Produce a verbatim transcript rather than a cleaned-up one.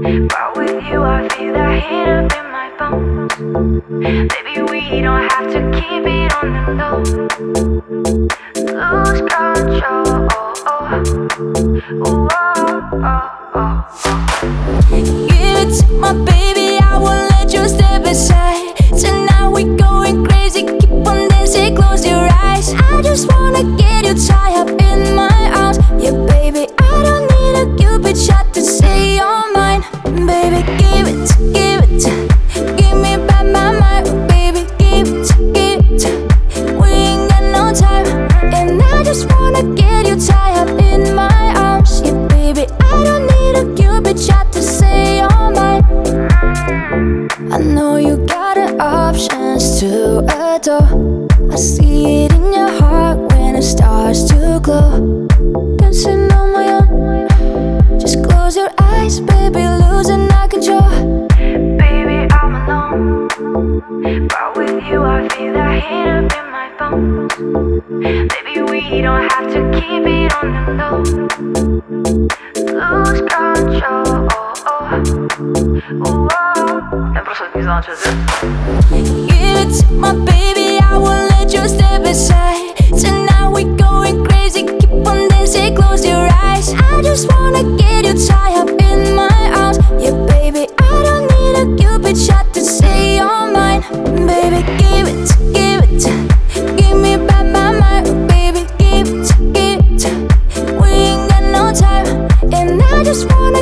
But with you I feel the heat up in my bones. Baby, we don't have to keep it on the low. Lose control. Oh, oh, oh, oh. Give it to my baby, I won't let you step aside. Tonight we going crazy, keep on dancing, close your eyes. I just wanna get you tied up in my arms. Yeah, baby, I don't need a cupid shot to say you're mine. Baby, give it, give it, give me back my mind. Baby, give it, give it, we ain't got no time. And I just wanna get you tied up in my arms. Yeah, baby, I don't need a cupid shot to say you're mine. I know you got the options to adore. I see it in your heart when it starts to glow. Dancing on my own, just close your eyes, baby, losing all control. Baby, I'm alone, but with you I feel the heat up in my bones. Baby, we don't have to keep it on the low. Lose control. Oh, oh. Я просто не знала, что это. Give it to my baby, I won't let you step aside. Tonight we going crazy, keep on dancing, close your eyes. I just wanna get you tied up in my arms. Yeah, baby, I don't need a cupid shot to say you're mine. Baby, give it, give it, give me back my mind. Baby, give it, give it, we ain't got no time. And I just wanna